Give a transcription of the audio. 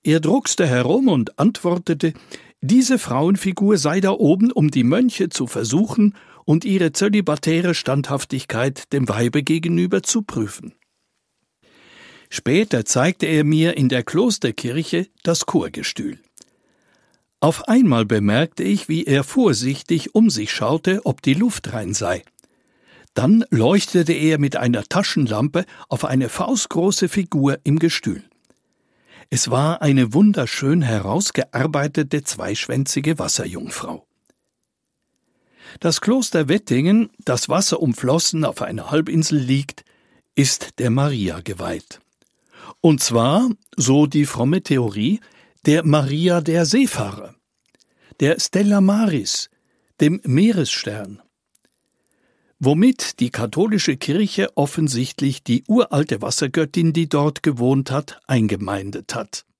Er druckste herum und antwortete, diese Frauenfigur sei da oben, um die Mönche zu versuchen und ihre zölibatäre Standhaftigkeit dem Weibe gegenüber zu prüfen. Später zeigte er mir in der Klosterkirche das Chorgestühl. Auf einmal bemerkte ich, wie er vorsichtig um sich schaute, ob die Luft rein sei. Dann leuchtete er mit einer Taschenlampe auf eine faustgroße Figur im Gestühl. Es war eine wunderschön herausgearbeitete zweischwänzige Wasserjungfrau. Das Kloster Wettingen, das wasserumflossen auf einer Halbinsel liegt, ist der Maria geweiht. Und zwar, so die fromme Theorie, der Maria der Seefahrer, der Stella Maris, dem Meeresstern, womit die katholische Kirche offensichtlich die uralte Wassergöttin, die dort gewohnt hat, eingemeindet hat.